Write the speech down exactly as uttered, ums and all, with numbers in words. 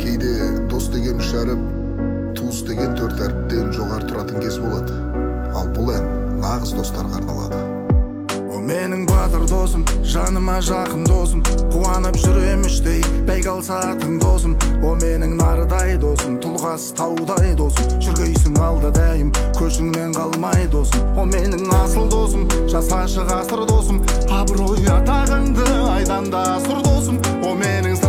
Кейде дос деген үш әріп, туыс деген төрт әріптен жоғары тұратын кез болады. Ал бұл ән нағыз достарға арналады. О менің батыр досым, жаныма жақын досым, қуанып жүрем іштей, бәйге алсатың досым. О менің нардай досым, тұлғасы таудай досым, жүргейсің алда дәйім, көшіңнен қалмай досым. О менің асыл досым, жасашы ғасыр досым, абырой атағыңды айдан да асыр досым. О менің